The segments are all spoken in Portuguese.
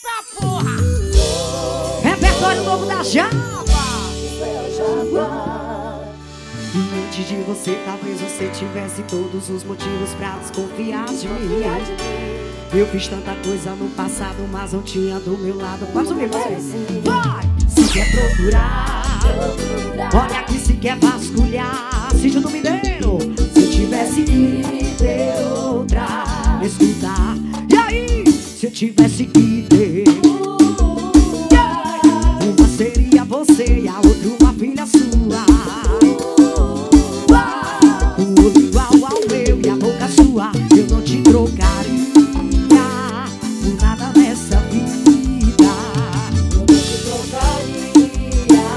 Eita porra! Repertório novo da Java. E antes de você, talvez você tivesse todos os motivos pra desconfiar de mim. Eu fiz tanta coisa no passado, mas não tinha do meu lado. Pode subir, você. Vai! Se quer procurar, olha aqui, se quer vasculhar. Sítio do Mineiro. Se eu tivesse que ter outra, escutar. E aí? Se eu tivesse que ter, uma seria você e a outra uma filha sua. Com o olho igual ao meu e a boca sua, eu não te trocaria por nada nessa vida. Eu não te trocaria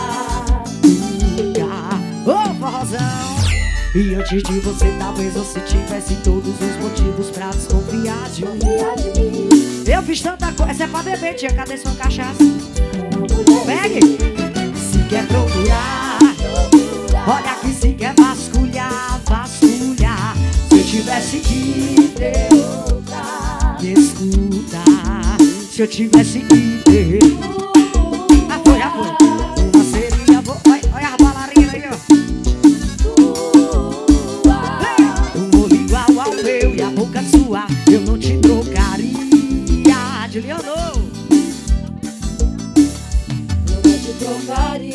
nunca. Ô, forrozão! E antes de você, talvez você tivesse todos os motivos pra desconfiar de mim. Eu fiz tanta coisa. Essa é pra beber, tia. Cadê sua cachaça? Pegue! Se quer procurar, olha aqui, se quer vasculhar, vasculhar. Se eu tivesse que ter outra, escuta. Se eu tivesse que ter, já foi, já foi. Uma seria, olha a bailarina aí, ó. Um olho igual ao meu e a boca sua, eu não te trocaria. De Leonor. Eu não te trocaria.